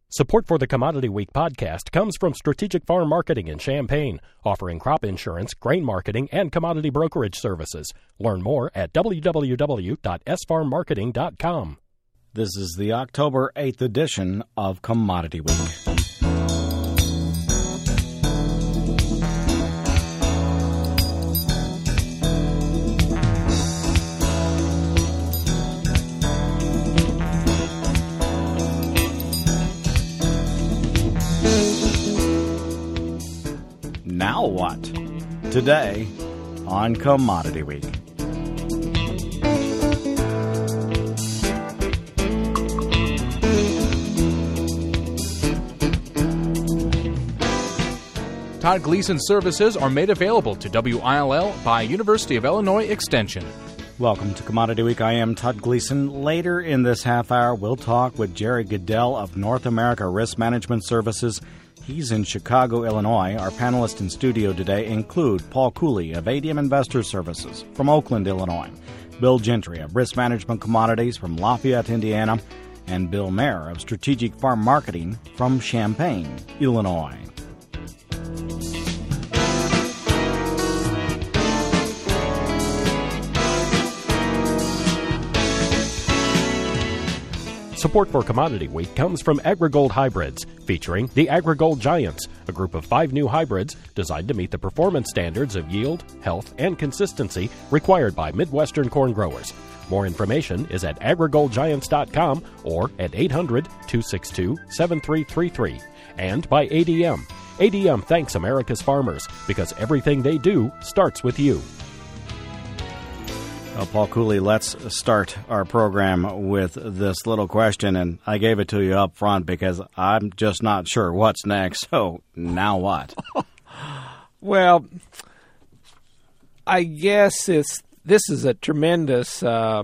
Support for the Commodity Week podcast comes from Strategic Farm Marketing in Champaign, offering crop insurance, grain marketing, and commodity brokerage services. Learn more at www.sfarmmarketing.com. This is the October 8th edition of Commodity Week. Now what? Today on Commodity Week. Todd Gleason services are made available to WILL by University of Illinois Extension. Welcome to Commodity Week. I am Todd Gleason. Later in this half hour, we'll talk with Jerry Goodell of North America Risk Management Services. He's in Chicago, Illinois. Our panelists in studio today include Paul Cooley of ADM Investor Services from Oakland, Illinois, Bill Gentry of Risk Management Commodities from Lafayette, Indiana, and Bill Mayer of Strategic Farm Marketing from Champaign, Illinois. Support for Commodity Week comes from AgriGold Hybrids, featuring the AgriGold Giants, a group of 5 new hybrids designed to meet the performance standards of yield, health, and consistency required by Midwestern corn growers. More information is at agrigoldgiants.com or at 800-262-7333. And by ADM. ADM thanks America's farmers because everything they do starts with you. Well, Paul Cooley, let's start our program with this little question, and I gave it to you up front because I'm just not sure what's next. So now what? Well, I guess this is a tremendous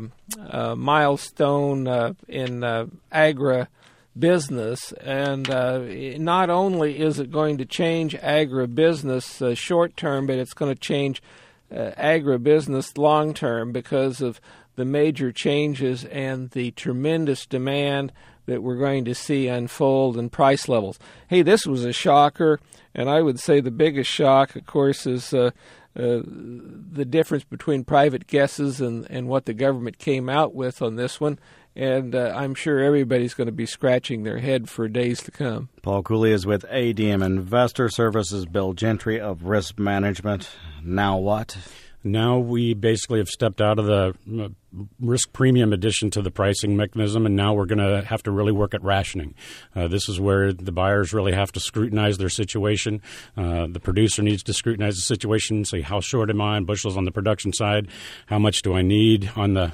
milestone in agribusiness, and not only is it going to change agribusiness short term, but it's going to change agribusiness long term because of the major changes and the tremendous demand that we're going to see unfold in price levels. Hey, this was a shocker, and I would say the biggest shock, of course, is the difference between private guesses and what the government came out with on this one. And I'm sure everybody's going to be scratching their head for days to come. Paul Cooley is with ADM Investor Services, Bill Gentry of Risk Management. Now what? Now we basically have stepped out of the risk premium addition to the pricing mechanism, and now we're going to have to really work at rationing. This is where the buyers really have to scrutinize their situation. The producer needs to scrutinize the situation, say how short am I in bushels on the production side, how much do I need on the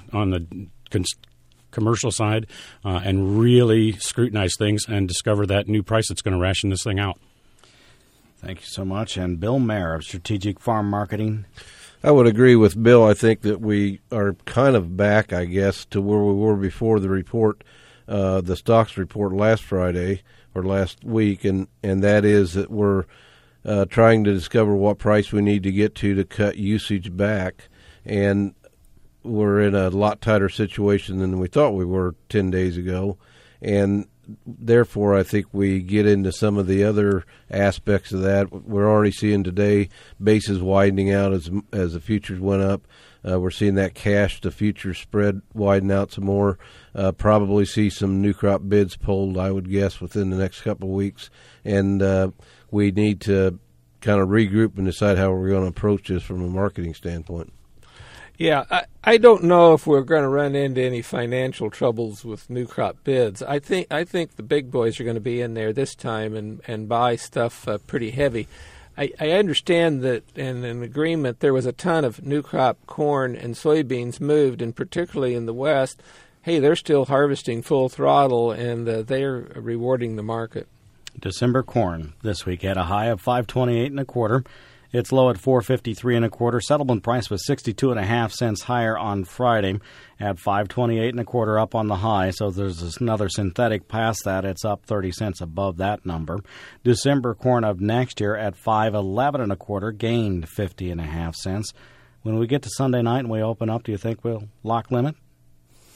commercial side, and really scrutinize things and discover that new price that's going to ration this thing out. Thank you so much. And Bill Mayer of Strategic Farm Marketing. I would agree with Bill. I think that we are kind of back, I guess, to where we were before the report, the stocks report last Friday or last week, and that is that we're trying to discover what price we need to get to cut usage back, and we're in a lot tighter situation than we thought we were 10 days ago, and therefore I think we get into some of the other aspects of that. We're already seeing today bases widening out as the futures went up. We're seeing that cash to futures spread widen out some more. Probably see some new crop bids pulled, I would guess, within the next couple of weeks, and we need to kind of regroup and decide how we're going to approach this from a marketing standpoint. Yeah, I don't know if we're going to run into any financial troubles with new crop bids. I think the big boys are going to be in there this time and buy stuff pretty heavy. I understand that in an agreement there was a ton of new crop corn and soybeans moved, and particularly in the West, hey, they're still harvesting full throttle, and they're rewarding the market. December corn this week had a high of 528 1/4. It's low at 453 1/4. Settlement price was 62.5 cents higher on Friday at 528 1/4 up on the high. So there's another synthetic past that. It's up 30 cents above that number. December corn of next year at 511 1/4 gained 50.5 cents. When we get to Sunday night and we open up, do you think we'll lock limit?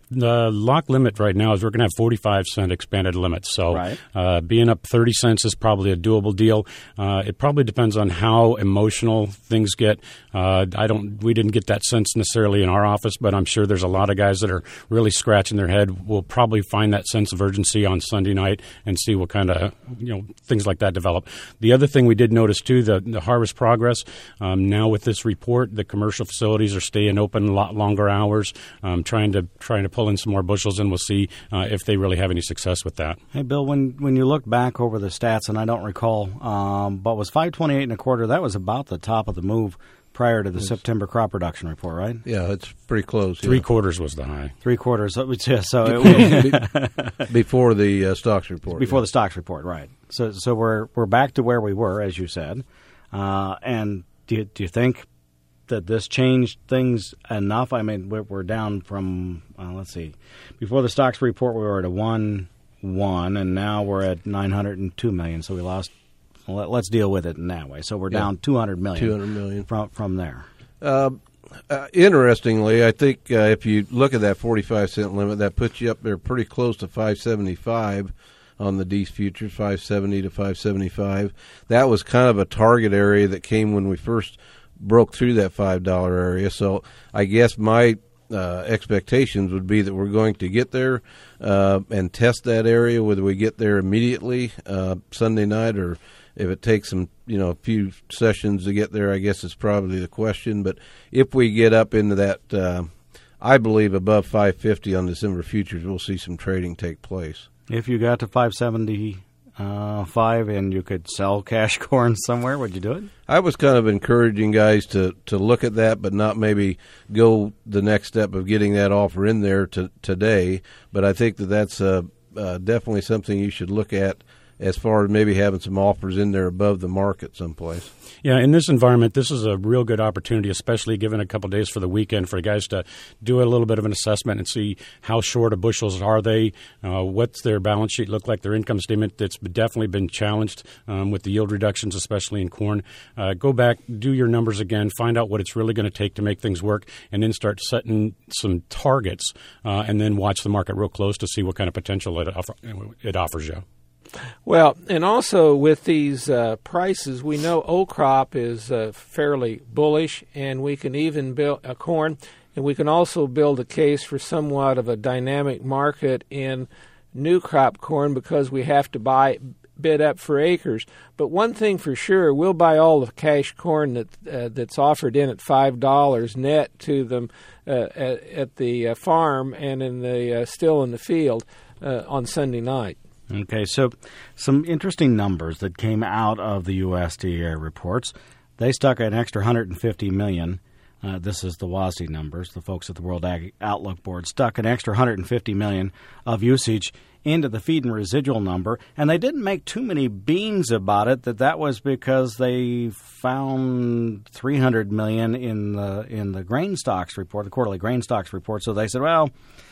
the lock limit right now is we're going to have 45-cent expanded limits. So right. Being up 30 cents is probably a doable deal. It probably depends on how emotional things get. We didn't get that sense necessarily in our office, but I'm sure there's a lot of guys that are really scratching their head. We'll probably find that sense of urgency on Sunday night and see what kind of things like that develop. The other thing we did notice too, the harvest progress. Now with this report, the commercial facilities are staying open a lot longer hours, trying to pull in some more bushels, and we'll see if they really have any success with that. Hey, Bill, when you look back over the stats, and I don't recall, but was 528 1/4? That was about the top of the move prior to the September crop production report, right? Yeah, it's pretty close. Three quarters was the high. 3/4. So it before the stocks report. Before the stocks report, right? So we're back to where we were, as you said. And do you think that this changed things enough? I mean, we're down from let's see, before the stocks report we were at a 1.1, and now we're at 902 million. So we lost. Let's deal with it in that way. So we're down 200 million. 200 million from there. Interestingly, I think if you look at that 45-cent limit, that puts you up there pretty close to 575 on the Dees futures, 570 to 575. That was kind of a target area that came when we first broke through that $5 area. So I guess my expectations would be that we're going to get there and test that area, whether we get there immediately Sunday night or if it takes some, a few sessions to get there. I guess is probably the question. But if we get up into that, I believe above 550 on December futures, we'll see some trading take place. If you got to 575 and you could sell cash corn somewhere, would you do it? I was kind of encouraging guys to look at that, but not maybe go the next step of getting that offer in there today. But I think that's definitely something you should look at as far as maybe having some offers in there above the market someplace. Yeah, in this environment, this is a real good opportunity, especially given a couple of days for the weekend, for guys to do a little bit of an assessment and see how short of bushels are they, what's their balance sheet look like, their income statement that's definitely been challenged with the yield reductions, especially in corn. Go back, do your numbers again, find out what it's really going to take to make things work, and then start setting some targets, and then watch the market real close to see what kind of potential it offers you. Well, and also with these prices, we know old crop is fairly bullish, and we can even build a corn, and we can also build a case for somewhat of a dynamic market in new crop corn because we have to bid up for acres. But one thing for sure, we'll buy all the cash corn that's offered in at $5 net to them at the farm and still in the field on Sunday night. Okay, so some interesting numbers that came out of the USDA reports. They stuck an extra $150 million. This is the WASDE numbers. The folks at the World Ag Outlook Board stuck an extra $150 million of usage into the feed and residual number, and they didn't make too many beans about it. That was because they found $300 million in the grain stocks report, the quarterly grain stocks report. So they said, well.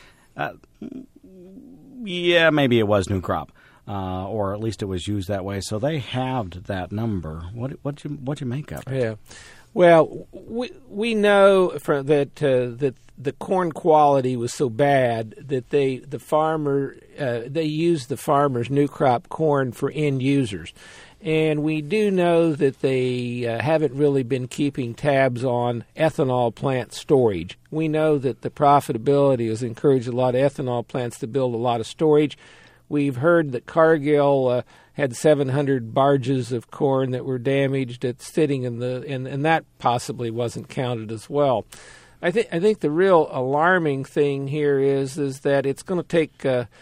Yeah, maybe it was new crop, or at least it was used that way. So they halved that number. What'd you make of it? Yeah, well, we know that the corn quality was so bad that they used the farmers' new crop corn for end users. And we do know that they haven't really been keeping tabs on ethanol plant storage. We know that the profitability has encouraged a lot of ethanol plants to build a lot of storage. We've heard that Cargill had 700 barges of corn that were damaged that's sitting in and that possibly wasn't counted as well. I think the real alarming thing here is that it's going to take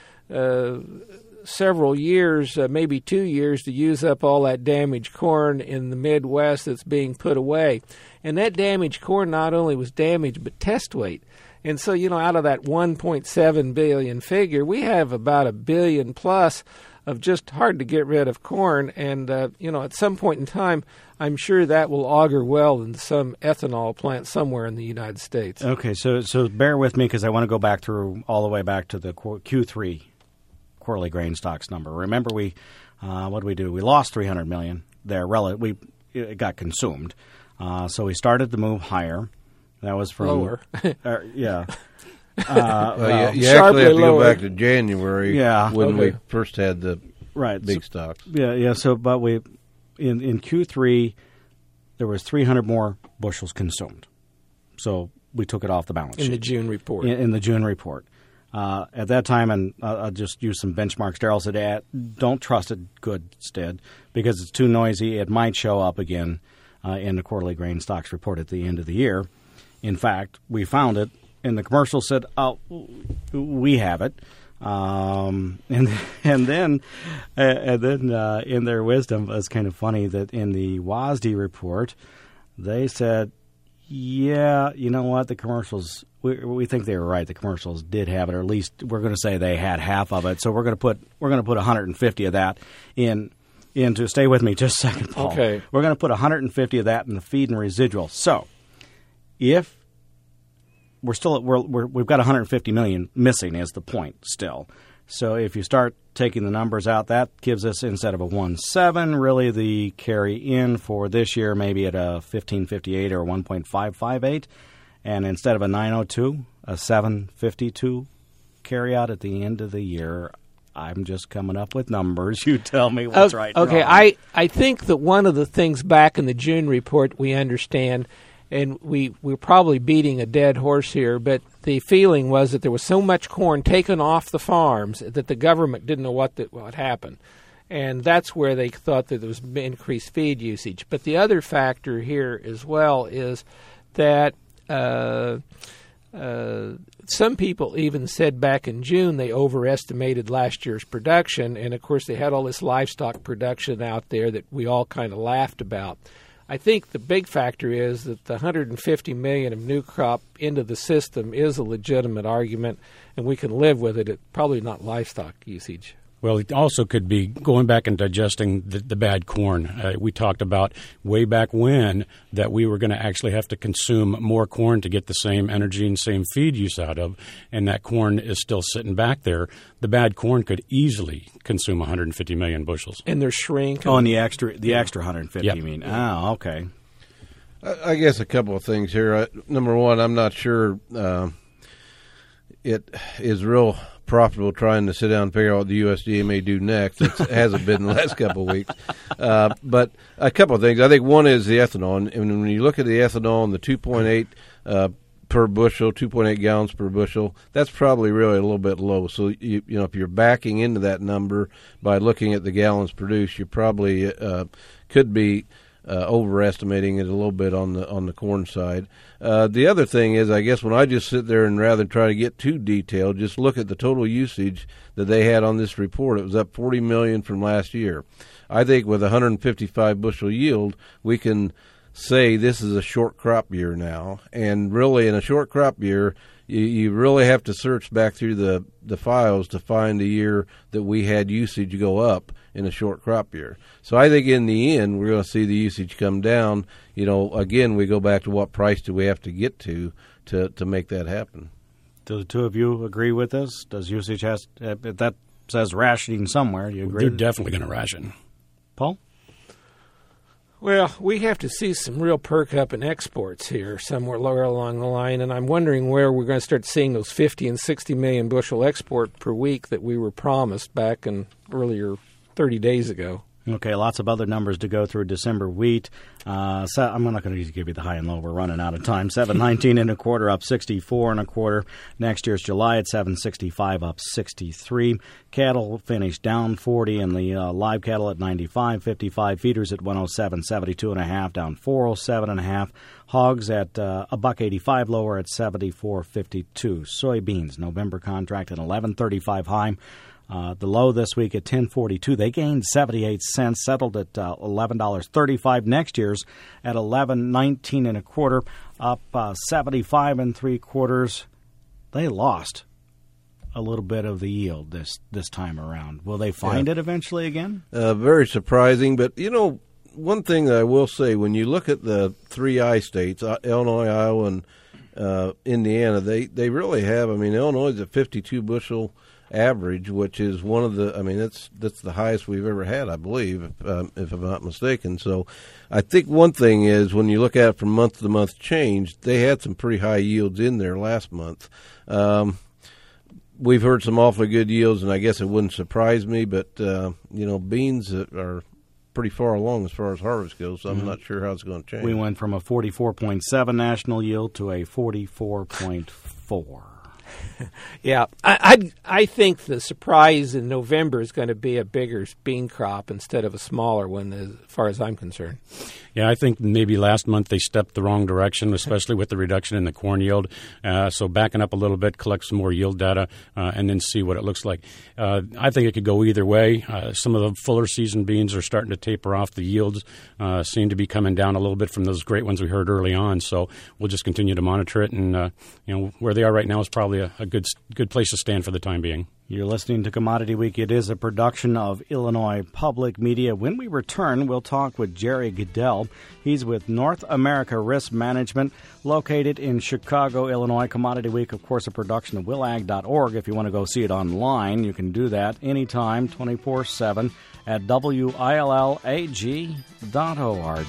several years, maybe 2 years, to use up all that damaged corn in the Midwest that's being put away. And that damaged corn not only was damaged, but test weight. And so, out of that 1.7 billion figure, we have about 1 billion plus of just hard to get rid of corn. And, at some point in time, I'm sure that will augur well in some ethanol plant somewhere in the United States. Okay, so bear with me because I want to go back through all the way back to the Q3 quarterly grain stocks number. Remember, what did we do? We lost $300 million there. It got consumed. So we started to move higher. That was from lower. Yeah. You actually Sharply have to go lower. back to January when we first had the big stocks. So, but in Q3, there was 300 more bushels consumed. So we took it off the balance sheet. In the June report. In the June report. At that time, and I'll just use some benchmarks Darrell said, don't trust it, Stead, because it's too noisy. It might show up again in the quarterly grain stocks report at the end of the year. In fact, we found it, and the commercial said, "Oh, we have it." And then in their wisdom, it's kind of funny that in the WASDE report, they said, "Yeah, you know what? The commercials, we think they were right. The commercials did have it, or at least we're going to say they had half of it. So we're going to put 150 of that in." To stay with me just a second, Paul. Okay. We're going to put 150 of that in the feed and residual. So if we've got 150 million missing is the point still. So if you start taking the numbers out, that gives us, instead of a 1.7, really the carry in for this year maybe at a 15.58 or 1.558, and instead of a 9.02, a 7.52 carry out at the end of the year. I'm just coming up with numbers. You tell me what's right. Okay, wrong. I think that one of the things back in the June report we understand, and we're probably beating a dead horse here, but the feeling was that there was so much corn taken off the farms that the government didn't know what happened. And that's where they thought that there was increased feed usage. But the other factor here as well is that some people even said back in June they overestimated last year's production, and of course they had all this livestock production out there that we all kind of laughed about. I think the big factor is that the 150 million of new crop into the system is a legitimate argument, and we can live with it. It's probably not livestock usage. Well, it also could be going back and digesting the bad corn. We talked about way back when that we were going to actually have to consume more corn to get the same energy and same feed use out of, and that corn is still sitting back there. The bad corn could easily consume 150 million bushels. And they're shrinking. Oh, and the extra 150, Yep. you mean? Oh, okay. I guess a couple of things here. Number one, I'm not sure it is real profitable trying to sit down and figure out what the USDA may do next. It hasn't been the last couple of weeks. But a couple of things. I think one is the ethanol. And when you look at the ethanol and the 2.8 per bushel, 2.8 gallons per bushel, that's probably really a little bit low. So, you know, if you're backing into that number by looking at the gallons produced, you probably could be overestimating it a little bit on the corn side. The other thing is, I guess when I just sit there and rather than try to get too detailed, just look at the total usage that they had on this report. It was up 40 million from last year. I think with 155 bushel yield, we can say this is a short crop year now. And really, in a short crop year, you really have to search back through the files to find a year that we had usage go up in a short crop year. So I think in the end, we're going to see the usage come down. You know, again, we go back to what price do we have to get to make that happen. Do the two of you agree with this? Does usage that says rationing somewhere? Do you agree? They're definitely going to ration. Paul? Well, we have to see some real perk up in exports here somewhere lower along the line, and I'm wondering where we're going to start seeing those 50 and 60 million bushel export per week that we were promised back in earlier 30 days ago. Okay, lots of other numbers to go through. December wheat. So I'm not going to give you the high and low. We're running out of time. 7.19 and a quarter, up 64 and a quarter. Next year's July at 7.65, up 63. Cattle finished down 40, and the live cattle at 95.55. Feeders at 107.72 and a half, down 407 and a half. Hogs at $1.85 lower at 74.52. Soybeans November contract at 11.35 high. The low this week at 10.42. They gained 78 cents, settled at $11.35. Next year's at 11.19 and a quarter, up 75 and three quarters. They lost a little bit of the yield this time around. Will they find it eventually again? Very surprising, but you know, one thing that I will say, when you look at the 3 I states, Illinois, Iowa, and Indiana, they really have. I mean, Illinois is at 52 bushel average, which is one of the. I mean, that's the highest we've ever had, I believe, if I'm not mistaken. So, I think one thing is when you look at it from month to month change, they had some pretty high yields in there last month. We've heard some awfully good yields, and I guess it wouldn't surprise me, but beans are pretty far along as far as harvest goes, so I'm not sure how it's going to change. We went from a 44.7 national yield to a 44.4. Yeah, I think the surprise in November is going to be a bigger bean crop instead of a smaller one, as far as I'm concerned. Yeah, I think maybe last month they stepped the wrong direction, especially with the reduction in the corn yield. So backing up a little bit, collect some more yield data, and then see what it looks like. I think it could go either way. Some of the fuller season beans are starting to taper off. The yields seem to be coming down a little bit from those great ones we heard early on. So we'll just continue to monitor it, and where they are right now is probably a good place to stand for the time being. You're listening to Commodity Week. It is a production of Illinois Public Media. When we return, we'll talk with Jerry Goodell. He's with North America Risk Management, located in Chicago, Illinois. Commodity Week, of course, a production of willag.org. If you want to go see it online, you can do that anytime, 24/7, at willag.org.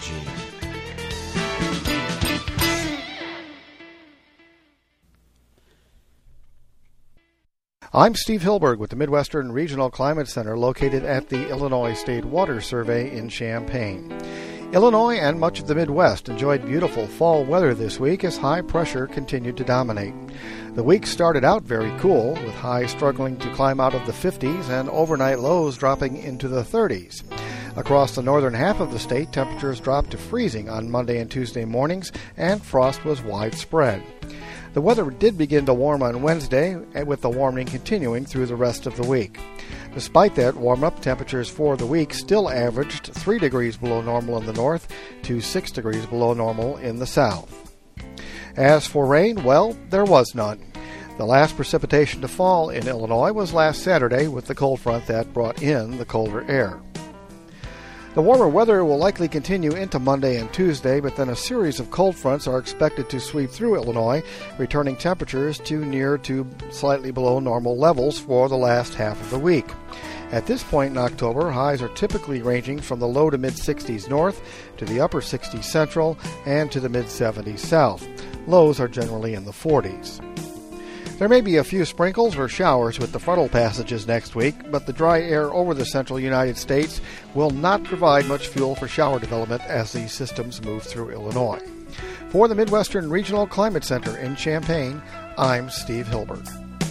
I'm Steve Hilberg with the Midwestern Regional Climate Center located at the Illinois State Water Survey in Champaign. Illinois and much of the Midwest enjoyed beautiful fall weather this week as high pressure continued to dominate. The week started out very cool, with highs struggling to climb out of the 50s and overnight lows dropping into the 30s. Across the northern half of the state, temperatures dropped to freezing on Monday and Tuesday mornings, and frost was widespread. The weather did begin to warm on Wednesday, with the warming continuing through the rest of the week. Despite that, warm-up temperatures for the week still averaged 3 degrees below normal in the north to 6 degrees below normal in the south. As for rain, well, there was none. The last precipitation to fall in Illinois was last Saturday with the cold front that brought in the colder air. The warmer weather will likely continue into Monday and Tuesday, but then a series of cold fronts are expected to sweep through Illinois, returning temperatures to near to slightly below normal levels for the last half of the week. At this point in October, highs are typically ranging from the low to mid-60s north to the upper 60s central and to the mid-70s south. Lows are generally in the 40s. There may be a few sprinkles or showers with the frontal passages next week, but the dry air over the central United States will not provide much fuel for shower development as these systems move through Illinois. For the Midwestern Regional Climate Center in Champaign, I'm Steve Hilberg.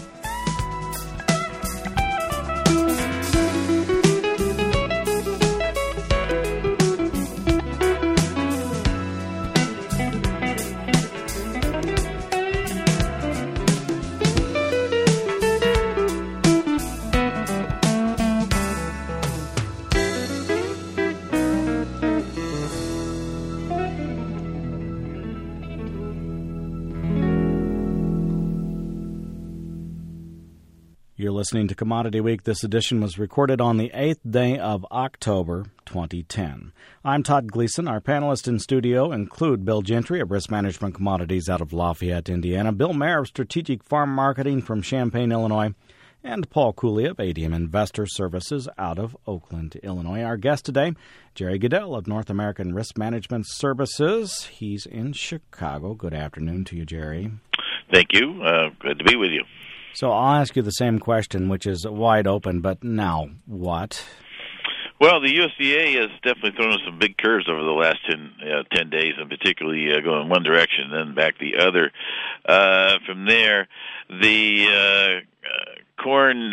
You're listening to Commodity Week. This edition was recorded on the 8th day of October, 2010. I'm Todd Gleason. Our panelists in studio include Bill Gentry of Risk Management Commodities out of Lafayette, Indiana, Bill Mayer of Strategic Farm Marketing from Champaign, Illinois, and Paul Cooley of ADM Investor Services out of Oakland, Illinois. Our guest today, Jerry Goodell of North American Risk Management Services. He's in Chicago. Good afternoon to you, Jerry. Thank you. Good to be with you. So I'll ask you the same question, which is wide open, but now what? Well, the USDA has definitely thrown us some big curves over the last 10 days, and particularly going one direction and then back the other. From there, the corn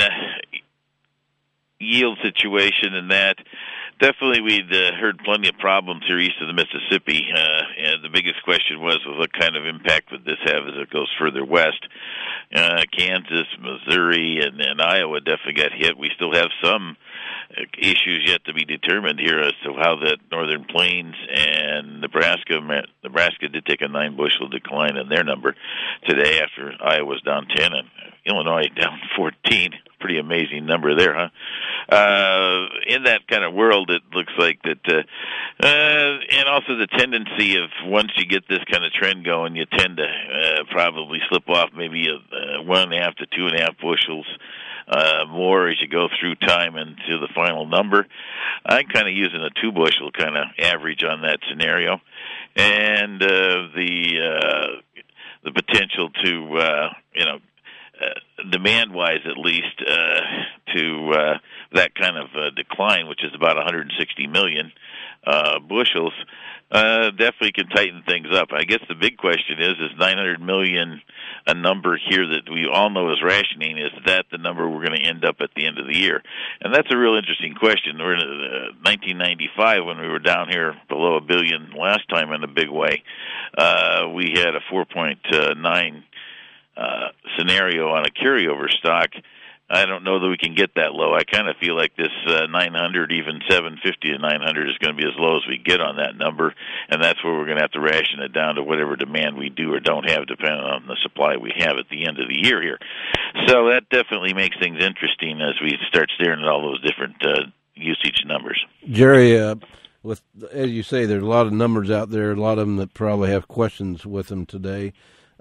yield situation and that, definitely we'd heard plenty of problems here east of the Mississippi, and the biggest question was, well, what kind of impact would this have as it goes further west? Kansas, Missouri, and Iowa definitely got hit. We still have some issues yet to be determined here as to how that northern plains and Nebraska did take a 9-bushel decline in their number today after Iowa's down 10 and Illinois down 14. Pretty amazing number there, huh? In that kind of world, it looks like that, and also the tendency of once you get this kind of trend going, you tend to probably slip off maybe 1.5 to 2.5 bushels more as you go through time into the final number. I'm kind of using a 2 bushel kind of average on that scenario, and the potential to demand-wise at least to that kind of decline, which is about 160 million bushels, definitely can tighten things up. I guess the big question is 900 million a number here that we all know is rationing? Is that the number we're going to end up at the end of the year? And that's a real interesting question. We're in 1995 when we were down here below $1 billion last time in a big way. We had a 4.9 scenario on a carryover stock. I don't know that we can get that low. I kind of feel like this 900, even 750 to 900 is going to be as low as we get on that number, and that's where we're going to have to ration it down to whatever demand we do or don't have, depending on the supply we have at the end of the year here. So that definitely makes things interesting as we start staring at all those different usage numbers. Jerry, with as you say, there's a lot of numbers out there, a lot of them that probably have questions with them today.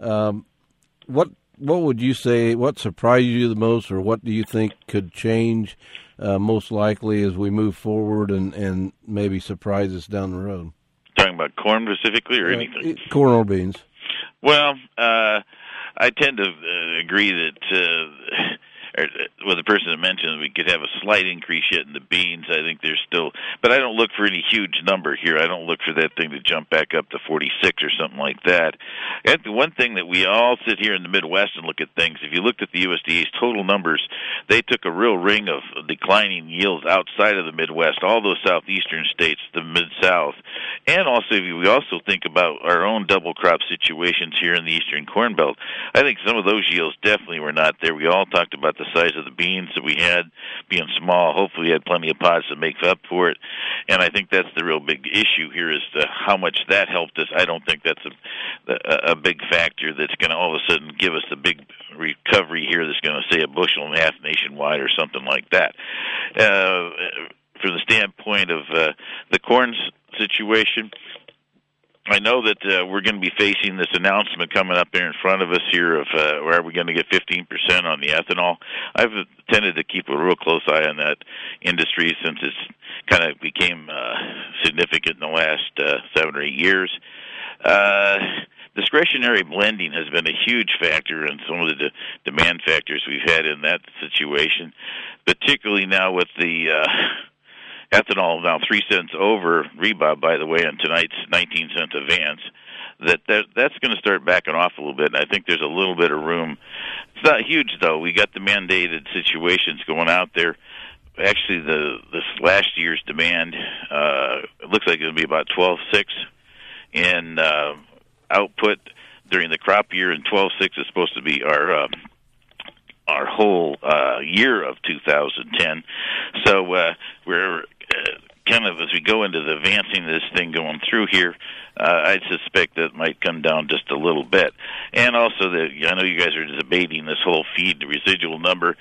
What would you say, what surprised you the most, or what do you think could change most likely as we move forward and maybe surprise us down the road? Talking about corn specifically or anything? Corn or beans. Well, I tend to agree that with the person that mentioned we could have a slight increase yet in the beans. I think there's still, but I don't look for any huge number here. I don't look for that thing to jump back up to 46 or something like that. And the one thing that we all sit here in the Midwest and look at things, if you looked at the USDA's total numbers, they took a real ring of declining yields outside of the Midwest, all those southeastern states, the Mid-South, and also we also think about our own double crop situations here in the Eastern Corn Belt. I think some of those yields definitely were not there. We all talked about the size of the beans that we had being small. Hopefully we had plenty of pods to make up for it, and I think that's the real big issue here is how much that helped us. I don't think that's a big factor that's going to all of a sudden give us a big recovery here that's going to say a bushel and a half nationwide or something like that. From the standpoint of the corn situation, I know that we're going to be facing this announcement coming up there in front of us here of where are we going to get 15% on the ethanol. I've tended to keep a real close eye on that industry since it's kind of became significant in the last 7 or 8 years. Discretionary blending has been a huge factor in some of the demand factors we've had in that situation, particularly now with the ethanol now 3 cents over rebar, by the way, on tonight's 19-cent advance. That's going to start backing off a little bit. I think there's a little bit of room. It's not huge, though. We got the mandated situations going out there. Actually, this last year's demand it looks like it'll be about 12.6 in output during the crop year, and 12.6 is supposed to be our whole year of 2010. So we're kind of, as we go into the advancing this thing going through here, I suspect that might come down just a little bit. And also, I know you guys are debating this whole feed, the residual number.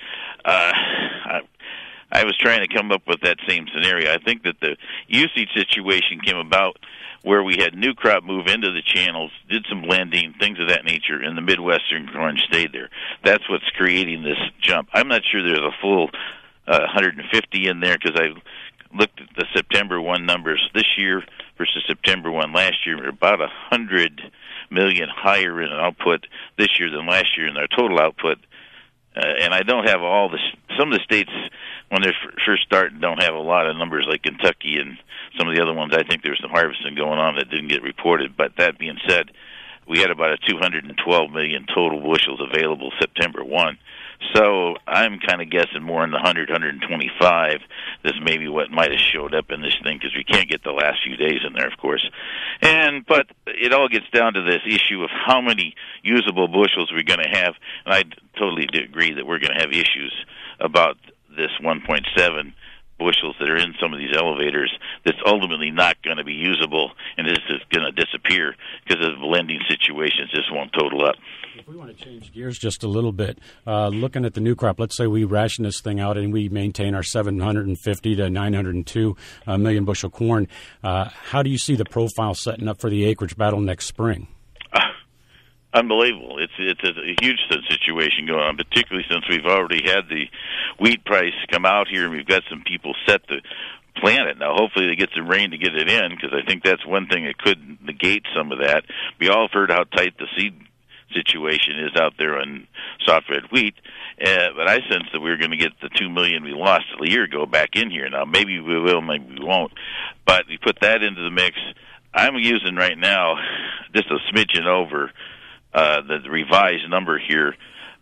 I was trying to come up with that same scenario. I think that the usage situation came about where we had new crop move into the channels, did some blending, things of that nature, and the Midwestern corn stayed there. That's what's creating this jump. I'm not sure there's a full 150 in there because I looked at the September 1 numbers this year versus September 1 last year. We're about 100 million higher in output this year than last year in our total output. And I don't have all this. Some of the states, when they're first starting, don't have a lot of numbers like Kentucky and some of the other ones. I think there's some harvesting going on that didn't get reported. But that being said, we had about a 212 million total bushels available September 1. So I'm kind of guessing more in the 100, 125. This may be what might have showed up in this thing because we can't get the last few days in there, of course. But it all gets down to this issue of how many usable bushels we're going to have. And I totally agree that we're going to have issues about this 1.7 bushels that are in some of these elevators that's ultimately not going to be usable, and this is going to disappear because of the blending situations. This won't total up. If we want to change gears just a little bit, looking at the new crop, let's say we ration this thing out and we maintain our 750 to 902 million bushel corn. How do you see the profile setting up for the acreage battle next spring? unbelievable. It's a huge situation going on, particularly since we've already had the wheat price come out here, and we've got some people set to plant it. Now, hopefully they get some rain to get it in, because I think that's one thing that could negate some of that. We all have heard how tight the seed situation is out there on soft red wheat, but I sense that we're going to get the 2 million we lost a year ago back in here. Now, maybe we will, maybe we won't, but we put that into the mix. I'm using right now just a smidgen over the revised number here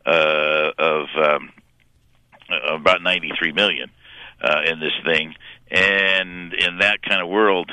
of about 93 million in this thing, and in that kind of world,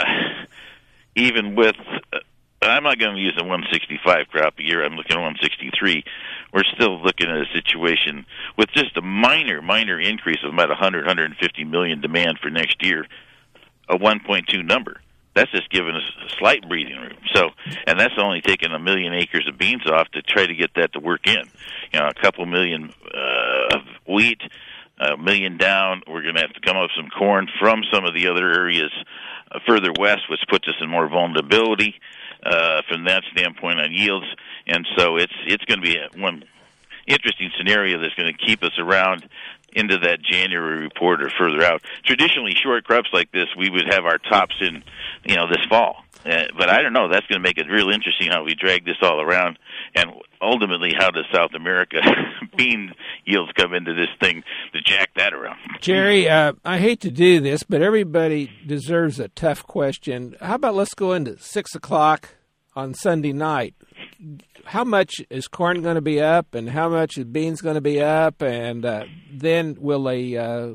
even with I'm not going to use a 165 crop a year. I'm looking at 163. We're still looking at a situation with just a minor increase of about 150 million demand for next year, a 1.2 number. That's just giving us a slight breathing room. So, and that's only taking 1 million acres of beans off to try to get that to work in. A couple million of wheat, 1 million down. We're going to have to come up with some corn from some of the other areas further west, which puts us in more vulnerability from that standpoint on yields. And so it's going to be one interesting scenario that's going to keep us around into that January report or further out. Traditionally, short crops like this, we would have our tops in, this fall. But I don't know. That's going to make it real interesting how we drag this all around, and ultimately how does South America bean yields come into this thing to jack that around. Jerry, I hate to do this, but everybody deserves a tough question. How about let's go into 6 o'clock on Sunday night? How much is corn going to be up, and how much is beans going to be up, and then will they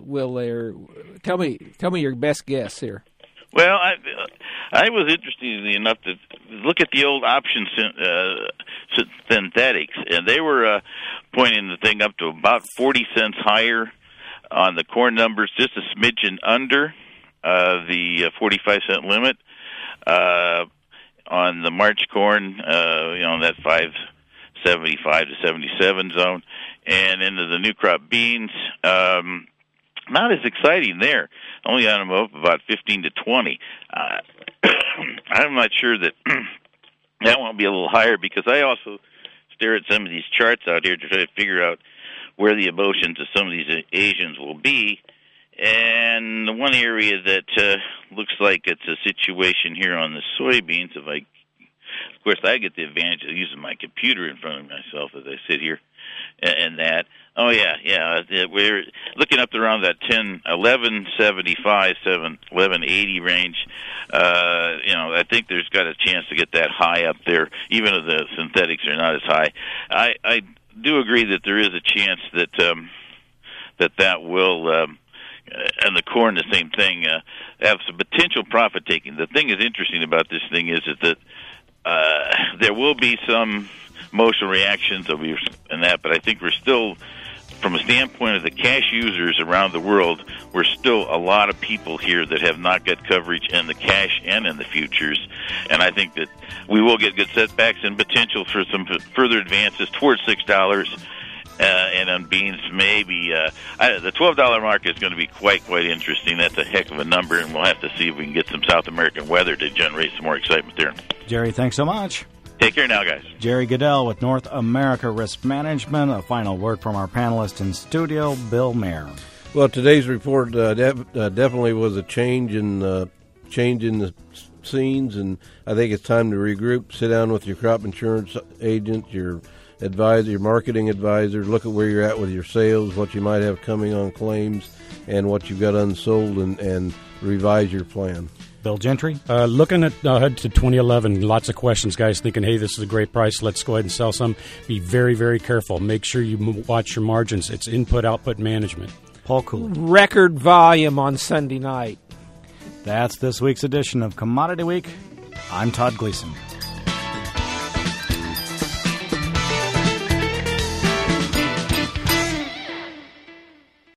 tell me your best guess here? Well, I was interested enough to look at the old option synthetics, and they were pointing the thing up to about 40 cents higher on the corn numbers, just a smidgen under the 45-cent limit. On the March corn, that 575 to 77 zone, and into the new crop beans, not as exciting there. Only on them up about 15 to 20. I'm not sure that that won't be a little higher, because I also stare at some of these charts out here to try to figure out where the emotions of some of these Asians will be. And the one area that looks like it's a situation here on the soybeans, of course, I get the advantage of using my computer in front of myself as I sit here, and that. Oh yeah. We're looking up around that 1175, 1180 range. I think there's got a chance to get that high up there, even if the synthetics are not as high. I do agree that there is a chance that will. And the corn, the same thing, have some potential profit taking. The thing is interesting about this thing is that there will be some emotional reactions and that, but I think we're still, from a standpoint of the cash users around the world, we're still a lot of people here that have not got coverage in the cash and in the futures, and I think that we will get good setbacks and potential for some further advances towards $6. And on beans, maybe the $12 mark is going to be quite interesting. That's a heck of a number, and we'll have to see if we can get some South American weather to generate some more excitement there. Jerry, thanks so much. Take care now, guys. Jerry Goodell with North America Risk Management. A final word from our panelist in studio, Bill Mayer. Well, today's report definitely was a change in the scenes, and I think it's time to regroup. Sit down with your crop insurance agent, your advisor, your marketing advisor, look at where you're at with your sales, what you might have coming on claims, and what you've got unsold, and revise your plan. Bill Gentry? Looking ahead to 2011, lots of questions, guys thinking, hey, this is a great price, let's go ahead and sell some. Be very, very careful. Make sure you watch your margins. It's input-output management. Paul Cooley. Record volume on Sunday night. That's this week's edition of Commodity Week. I'm Todd Gleason.